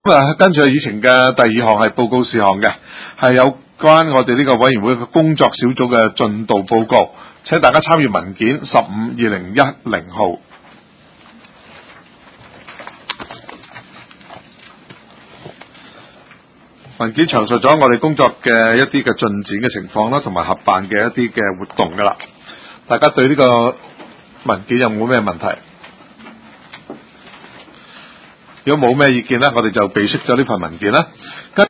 跟住以前嘅第二項係報告事項嘅，係有關我哋呢個委員會嘅工作小組嘅進度報告，請大家參閱文件15/2010號。文件詳述咗我哋工作嘅一啲嘅進展嘅情況啦，同埋合辦嘅一啲嘅活動噶啦。大家對呢個文件有冇咩問題？如果冇咩意見咧，我哋就備悉咗呢份文件啦。